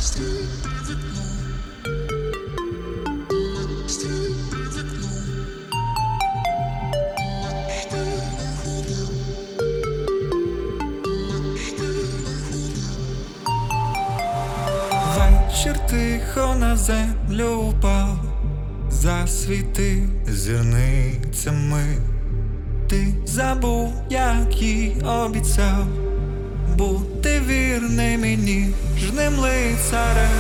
Вечір тихо на землю упав, засвітив зірницями. Ти забув, як їй обіцяв бути вірним і ніжним лицарем.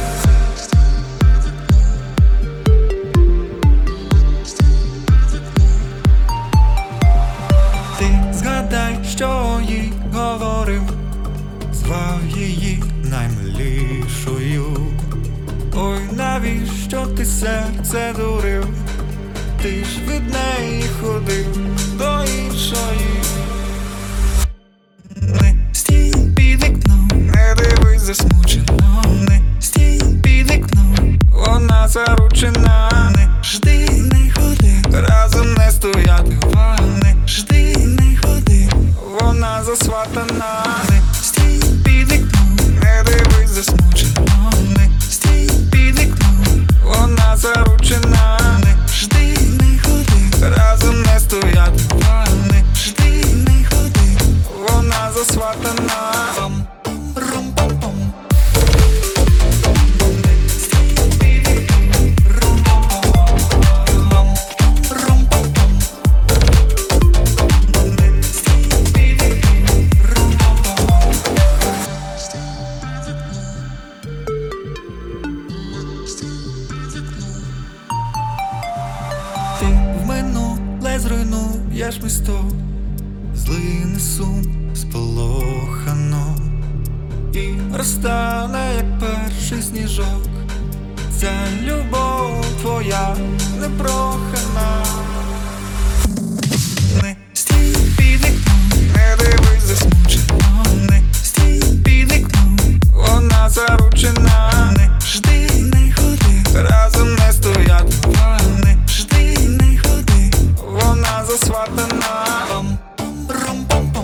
Ти згадай, що їй говорив, звав її наймилішою. Ой, навіщо ти серце дурив? Ти ж від неї ходив до іншої. Не стій під вікном, не дивись засмучено. Не стій під вікном, вона заручена. Не жди, не ходи, разом не стояти. Не жди, не ходи, вона засватана. Не стій під вікном, не дивись засмучено. Не стій під вікном, вона заручена. Не жди, не ходи, разом не стояти. Не жди, не ходи, вона засватана. Рум-пум-пум. Ти в минуле зруйнуєш місто, злине сум сполохано, і розтане, як перший сніжок, ця любов твоя непрохана. Не стій під вікном, не дивись засмучено. Не стій під вікном, вона заручена. Не жди, не ходи, разом не стояти. Не жди, не ходи, вона засватана. Рум-пум-пум.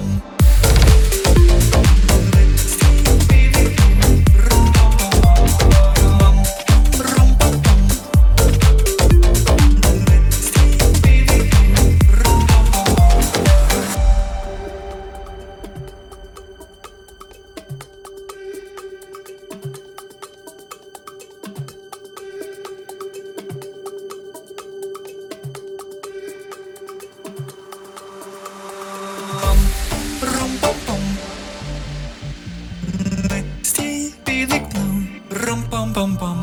Рум-пум-пум.